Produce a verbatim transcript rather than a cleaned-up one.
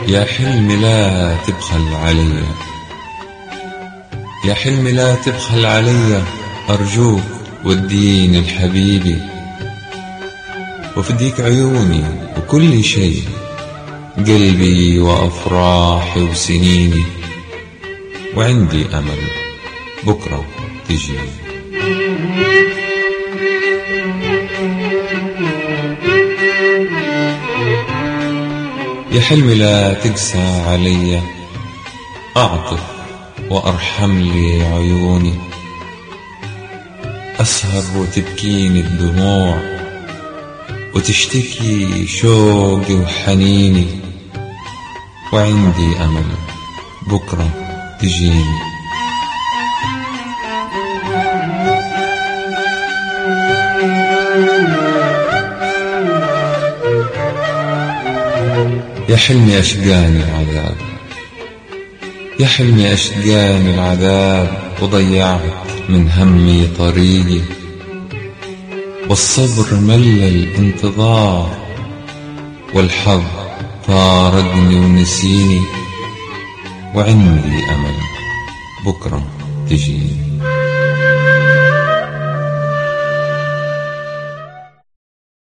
يا حلمي لا تبخل علي، يا حلمي لا تبخل علي، أرجوك وديني لحبيبي، وفديك عيوني وكل شيء، قلبي وأفراحي وسنيني، وعندي أمل بكرة تجيني. يا حلمي لا تقسى علي، أعطف وأرحم لي عيوني، أسهر وتبكيني الدموع، وتشتكي شوقي وحنيني، وعندي أمل بكرة تجيني. يا حلمي أشقاني العذاب، يا حلمي أشقاني العذاب، وضيعت من همي طريقي، والصبر مل الانتظار، والحظ فارقني ونسيني، وعندي أمل بكرة تجيني.